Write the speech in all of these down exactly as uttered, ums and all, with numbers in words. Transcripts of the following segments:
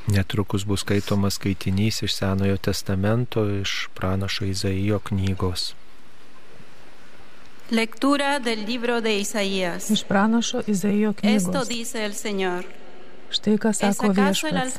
Netrukus bus skaitomas skaitinys iš Senojo testamento, iš pranašo Izaijo knygos. Lectura del libro de Isaías. Iš pranašo Izaijo knygos. Esto dice el Señor. Štai ką sako viešpats.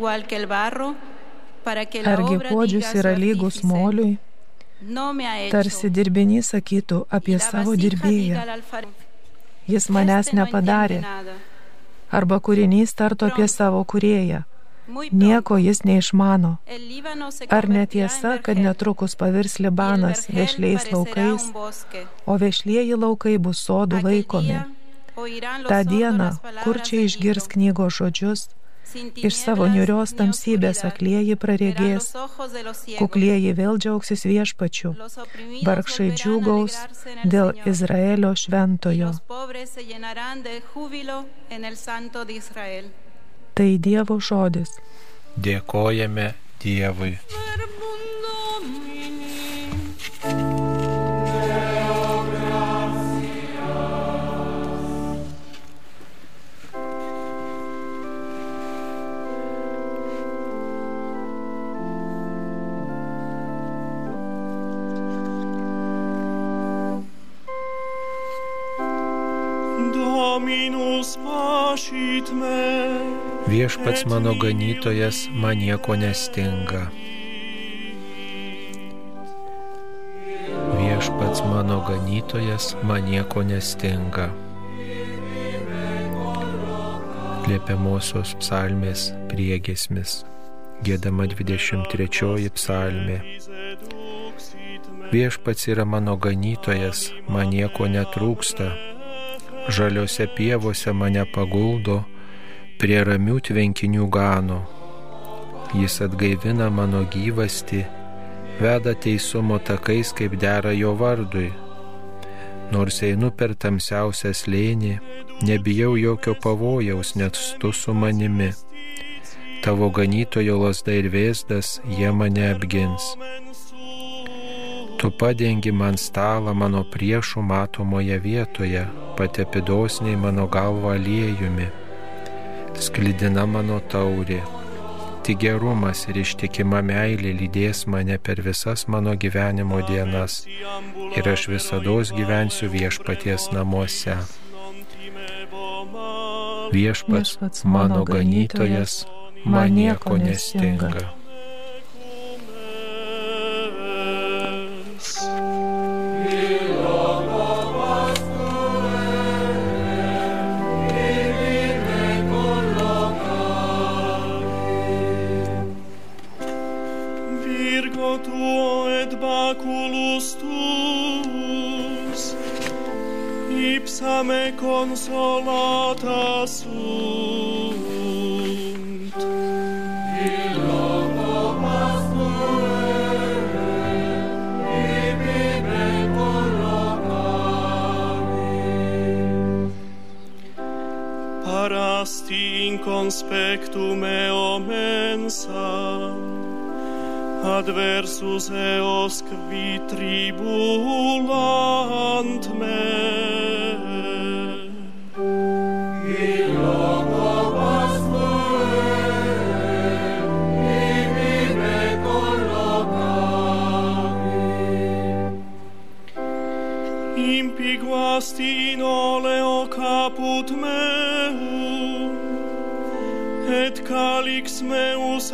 Argi puodžius yra lygus moliui, tarsi dirbinys sakytų apie savo dirbėją. Jis manęs nepadarė. Arba kūrinys tartų apie savo kūrėją. Nieko jis neišmano. Ar netiesa, kad netrukus pavirs Libanas vešliais laukais, o vešlieji laukai bus sodų laikomi? Ta diena, kur čia išgirs knygos žodžius, iš savo niūrios tamsybės aklieji praregės, kuklieji vėl džiaugsis viešpačiu, vargšai džiūgaus dėl Izraelio šventojo. Tai Dievo žodis. Dėkojame Dievui. Viešpats mano ganytojas, man nieko nestinga. Viešpats mano ganytojas, man nieko nestinga. Liepiamosios psalmės priegiesmis. Giedama dvidešimt trečioji psalmė. Viešpats yra mano ganytojas, man nieko netrūksta. Žaliose pievose mane paguldo, prie ramių tvenkinių gano. Jis atgaivina mano gyvastį, veda teisumo takais, kaip dera jo vardui. Nors einu per tamsiausią slėnį, nebijau jokio pavojaus, net tu su manimi. Tavo ganytojo lazda ir vėzdas, jie mane apgins. Tu padengi man stalą mano priešų matomoje vietoje, patepi dosniai mano galvą aliejumi. Sklidina mano taurė. Tik gerumas ir ištikima meilė lydės mane per visas mano gyvenimo dienas ir aš visados gyvensiu viešpaties namuose. Viešpats mano ganytojas, man nieko nestinga. Me consolata sunt. Il loco pastuere, ibi me collocavi. Parasti in conspectum eo mensa, adversus eos qui tribulant me. In oleo caput meum, et calix meus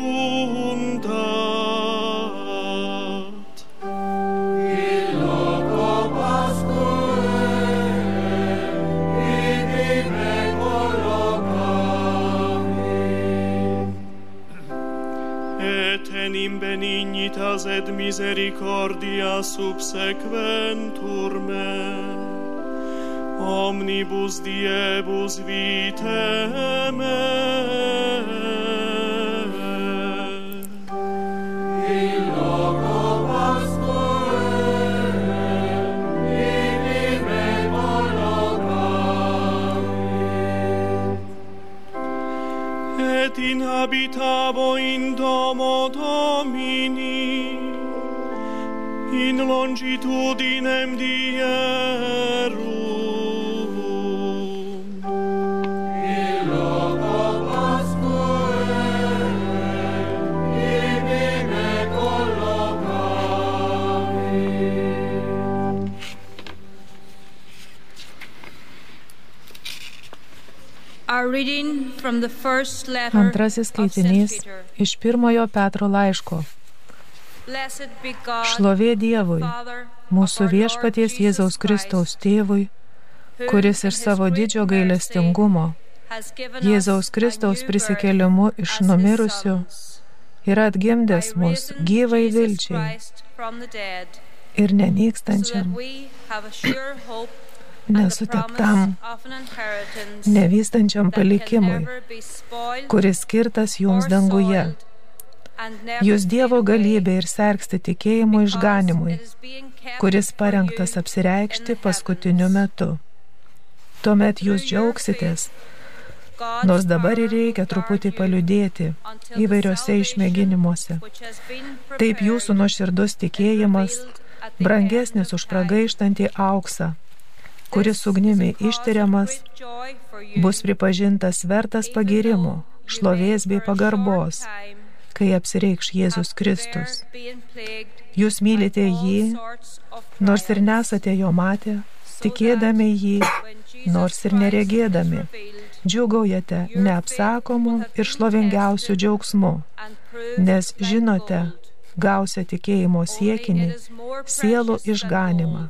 redundat. Il loco pascuere, ibi me collocavi. Et enim benignitas et misericordia subsequentur me. Omnibus diebus vitae me. Il loco pascuere, ibi me collocavi. Et inhabitabo in domo Domini, in longitudinem dierum. Il loco pascuere, Antrasis skaitinys iš pirmojo Petro laiško. Šlovė Dievui, mūsų viešpaties Jėzaus Kristaus tėvui, kuris iš savo didžio gailestingumo, Jėzaus Kristaus prisikėlimu iš numirusių, yra atgimdęs mus gyvai vilčiai ir nenykstančiam, nesuteptam, nevystančiam palikimui, kuris skirtas jums danguje. Jūs Dievo galybė ir sergsti tikėjimo išganimui, kuris parengtas apsireikšti paskutiniu metu. Tuomet jūs džiaugsitės, nors dabar ir reikia truputį paliudėti įvairiose išmėginimuose. Taip jūsų nuoširdus tikėjimas, brangesnis už pragaištantį auksą, kuris ugnimi ištiriamas, bus pripažintas vertas pagyrimų, šlovės bei pagarbos, kai apsireikš Jėzus Kristus. Jūs mylite jį, nors ir nesate jo matę, tikėdami jį, nors ir neregėdami, džiūgaujate neapsakomu ir šlovingiausiu džiaugsmu, nes žinote, gausia tikėjimo siekinį, sielų išganimą.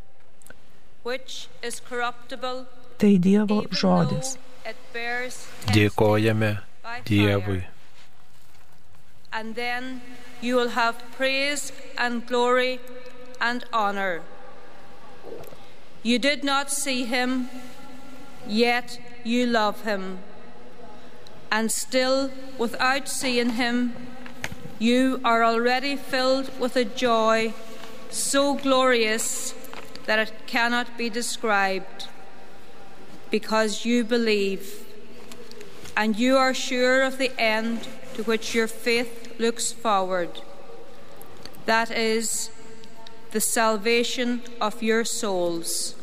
Tai Dievo žodis. Dėkojame Dievui. And then you will have praise and glory and honor. You did not see him, yet you love him. And still, without seeing him, you are already filled with a joy so glorious that it cannot be described, because you believe, and you are sure of the end to which your faith looks forward. That is the salvation of your souls.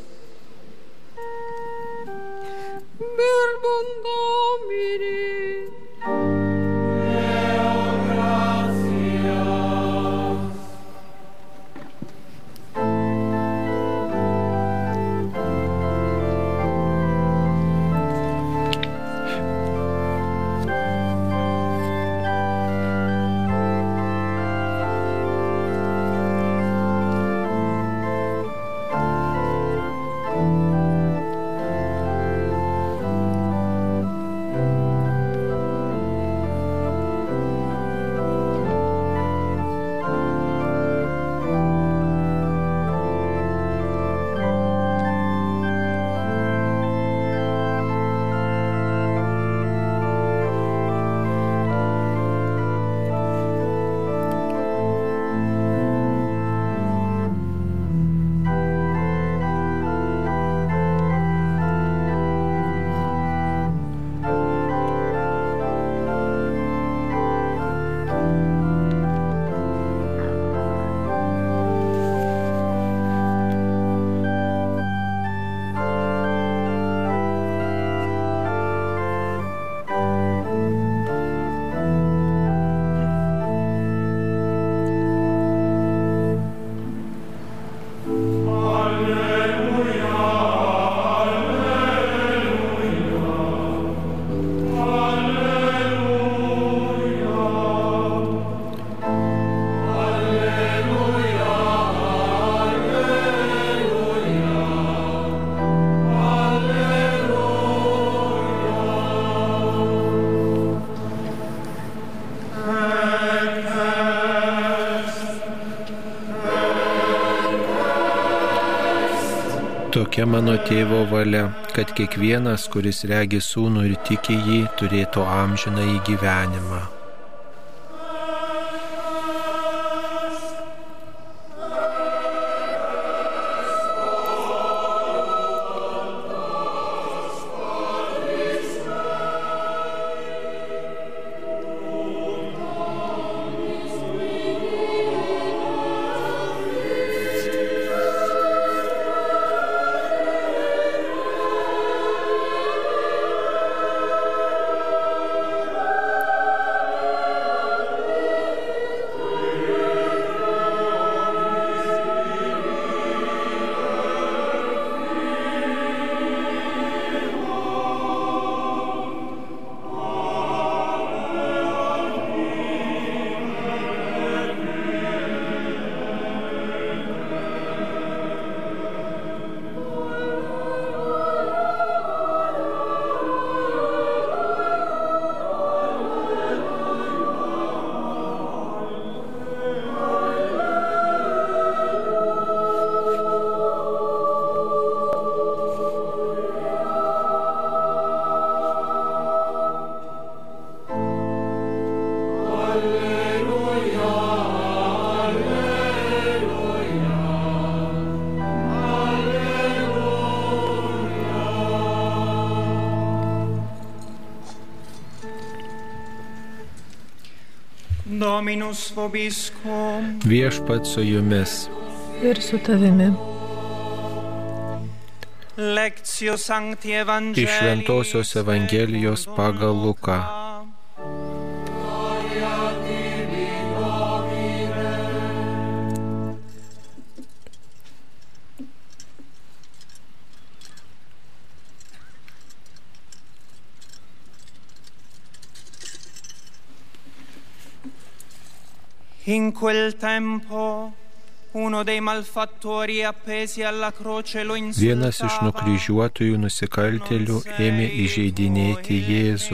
Tokia mano tėvo valia, kad kiekvienas, kuris regi sūnų ir tiki jį, turėtų amžinąjį gyvenimą. Dominus vobiscum. Viešpats su jumis. Ir su tavimi. Lectio Sancti Evangelii. Iš Šventosios Evangelijos pagal Luką. In quel tempo uno dei malfattori appesi alla croce lo insultava. Vienas iš nukryžiuotųjų nusikaltėlių ėmė įžeidinėti Jėzų.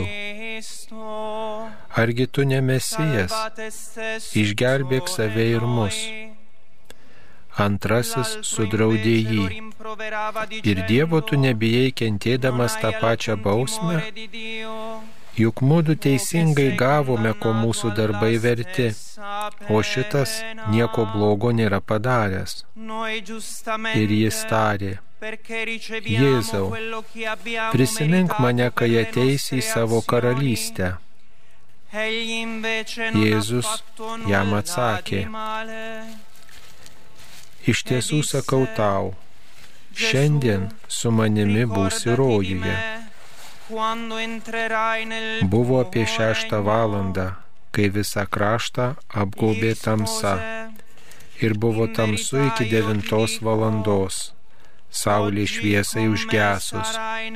Argi tu ne Mesijas? Išgelbėk save ir mus. Antrasis sudraudė jį. Ir Dievo tu nebijai kentėdamas tą pačią bausmę? Juk mudu teisingai gavome, ko mūsų darbai verti, o šitas nieko blogo nėra padaręs. Ir jis tarė: Jėzau, prisimink mane, kai ateisi į savo karalystę. Jėzus jam atsakė: Iš tiesų sakau tau, šiandien su manimi būsi rojuje. Buvo apie šeštą valandą, kai visą kraštą apgaubė tamsa, ir buvo tamsu iki devintos valandos, saulė šviesai užgesus.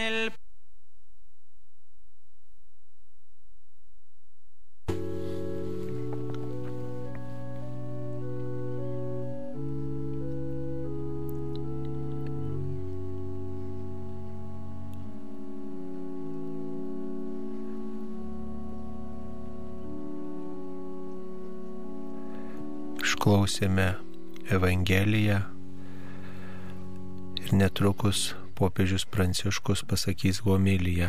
Išklausėme Evangeliją ir netrukus popiežius Pranciškus pasakys homiliją.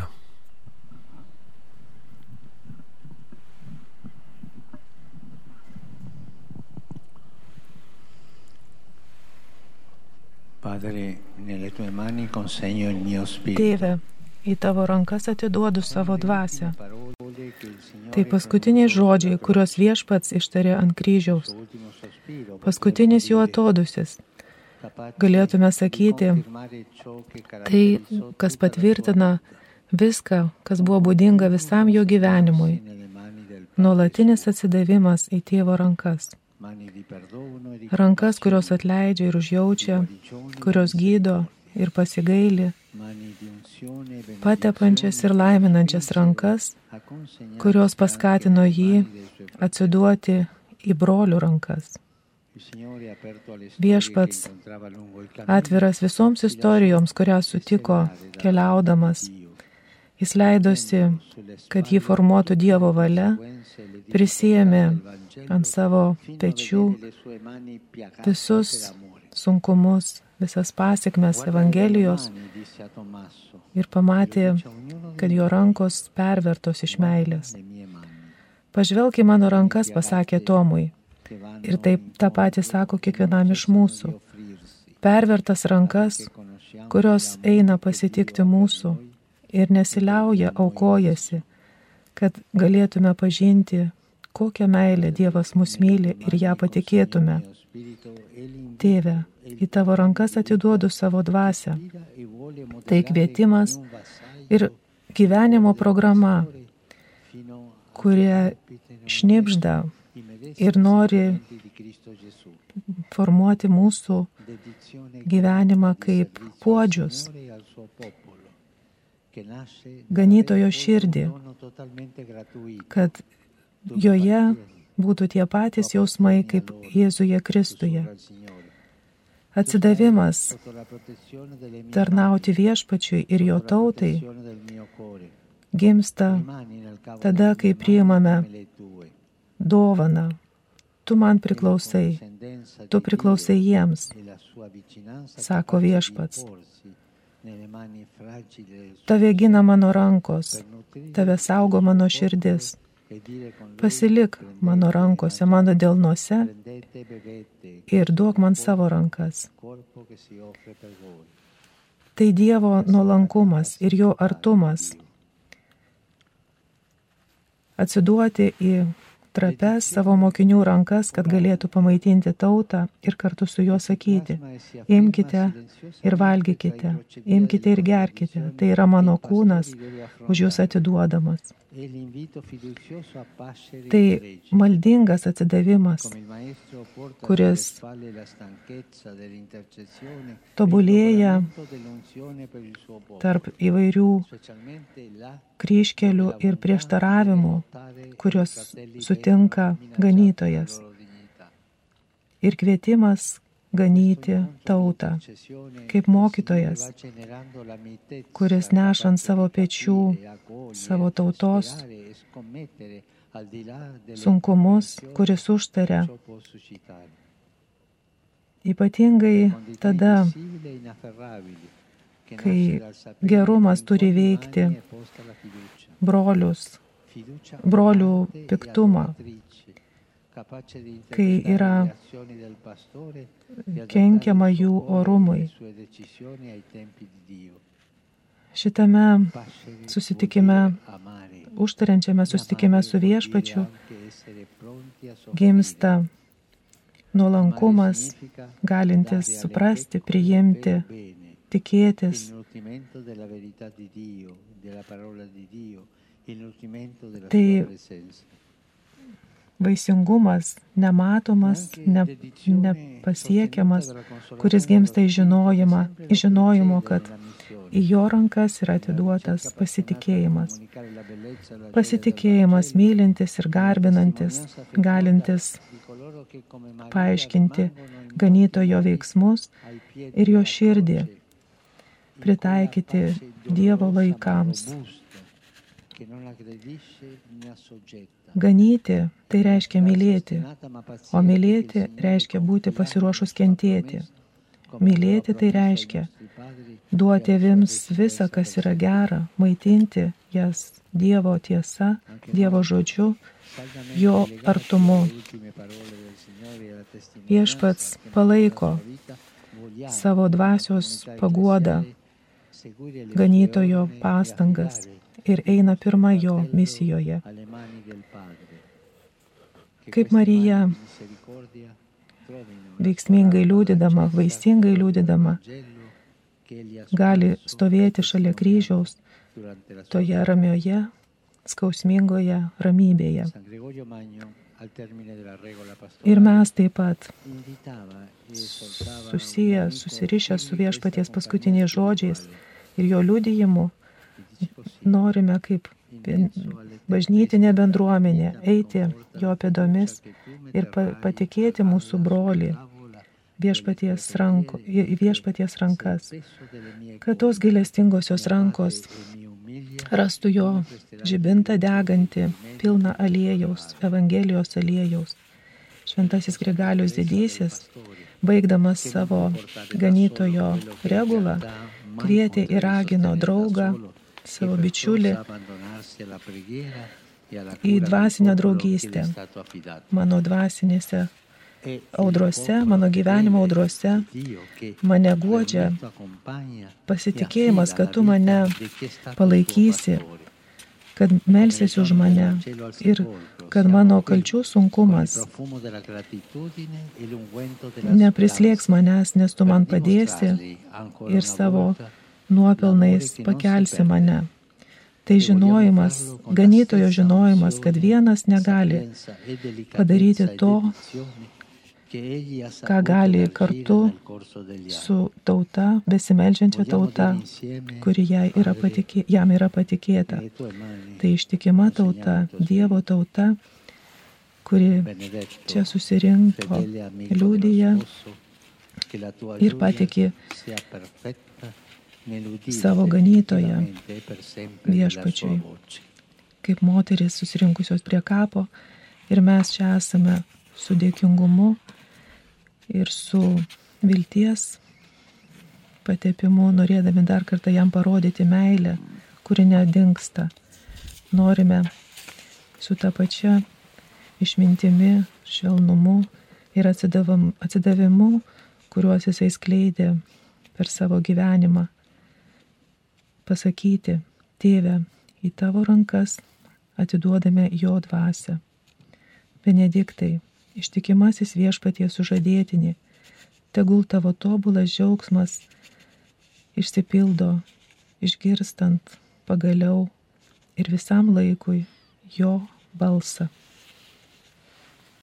Tėve, į tavo rankas atiduodu savo dvasią. Tai paskutiniai žodžiai, kuriuos Viešpats ištarė ant kryžiaus. Paskutinis jų atodūsis. Galėtume sakyti, tai, kas patvirtina viską, kas buvo būdinga visam jo gyvenimui. Nuolatinis atsidavimas į tėvo rankas. Rankas, kurios atleidžia ir užjaučia, kurios gydo ir pasigaili, patepančias ir laiminančias rankas, kurios paskatino jį atsiduoti į brolių rankas. Viešpats, atviras visoms istorijoms, kurią sutiko keliaudamas, jis leidosi, kad jį formuotų Dievo valia, prisiėmė ant savo pečių visus sunkumus, visas pasekmes Evangelijos ir pamatė, kad jo rankos pervertos iš meilės. Pažvelk į mano rankas, pasakė Tomui, ir taip tą patį sako kiekvienam iš mūsų. Pervertas rankas, kurios eina pasitikti mūsų ir nesiliauja, aukojasi, kad galėtume pažinti, kokią meilę Dievas mus myli ir ją patikėtume. Tėve, į tavo rankas atiduodu savo dvasią. Tai kvietimas ir gyvenimo programa, kurie šnibžda ir nori formuoti mūsų gyvenimą kaip puodžius, ganytojo širdį, kad joje būtų tie patys jausmai kaip Jėzuje Kristuje. Atsidavimas tarnauti Viešpačiui ir jo tautai gimsta tada, kai priimame dovaną. Tu man priklausai, tu priklausai jiems, sako Viešpats. Tave gina mano rankos, tave saugo mano širdis. Pasilik mano rankose, mano delnuose ir duok man savo rankas. Tai Dievo nuolankumas ir jo artumas. Atsiduoti į trapes savo mokinių rankas, kad galėtų pamaitinti tautą ir kartu su juo sakyti: imkite ir valgykite, imkite ir gerkite, tai yra mano kūnas už jūs atiduodamas. Tai maldingas atsidavimas, kuris tobulėja tarp įvairių kryžkelių ir prieštaravimų, kuriuos sutinka ganytojas. Ir kvietimas ganyti tautą, kaip mokytojas, kuris nešant savo pečių, savo tautos sunkumus, kuris užtaria. Ypatingai tada, kai gerumas turi veikti brolius, brolių piktumą, kai yra kenkiama jų orumui. Šitame susitikime, užtariančiame susitikime su Viešpačiu, gimsta nuolankumas, galintis suprasti, priimti, tikėtis. Tai vaisingumas, nematomas, ne, nepasiekiamas, kuris gimsta iš žinojimo, iš žinojimo, kad į jo rankas yra atiduotas pasitikėjimas. Pasitikėjimas mylintis ir garbinantis, galintis paaiškinti ganytojo veiksmus ir jo širdį pritaikyti Dievo laikams. Ganyti tai reiškia mylėti, o mylėti reiškia būti pasiruošus kentėti. Mylėti tai reiškia duoti avims visą, kas yra gera, maitinti jas Dievo tiesa, Dievo žodžiu, jo artumu. Viešpats palaiko savo dvasios paguodą, ganytojo pastangas ir eina pirma jo misijoje. Kaip Marija, veiksmingai liūdydama, vaisingai liūdydama, gali stovėti šalia kryžiaus toje ramioje, skausmingoje ramybėje. Ir mes taip pat susiję, susirišę su Viešpaties paskutiniais žodžiais ir jo liudijimu, norime kaip bažnytinė bendruomenė eiti jo pėdomis ir patikėti mūsų brolį viešpaties, ranko, viešpaties rankas, kad tos gailestingosios rankos rastų jo žibintą degantį, pilną aliejaus, Evangelijos aliejaus. Šventasis Grigalius Didysis, baigdamas savo ganytojo regulą, kvietė ir ragino draugą, savo bičiulį į dvasinę draugystę. Mano dvasinėse audrose, mano gyvenimo audrose mane guodžia pasitikėjimas, kad tu mane palaikysi, kad melsiesi už mane ir kad mano kalčių sunkumas neprislėgs manęs, nes tu man padėsi ir savo nuopelnais pakelsi mane. Tai žinojimas, ganytojo žinojimas, kad vienas negali padaryti to, ką gali kartu su tauta, besimeldžiančia tauta, kuri jai yra patikė, jam yra patikėta. Tai ištikima tauta, Dievo tauta, kuri čia susirinko, liudija ir patikė savo ganytoją Viešpačiui, kaip moterys susirinkusios prie kapo, ir mes čia esame su dėkingumu ir su vilties patepimu, norėdami dar kartą jam parodyti meilę, kuri nedingsta. Norime su ta pačia išmintimi, švelnumu ir atsidavimu, kuriuos jisai skleidė per savo gyvenimą, pasakyti: Tėve, į tavo rankas atiduodame jo dvasią. Benediktai, ištikimasis Viešpaties sužadėtinį, tegul tavo tobulas džiaugsmas išsipildo, išgirstant pagaliau ir visam laikui jo balsą.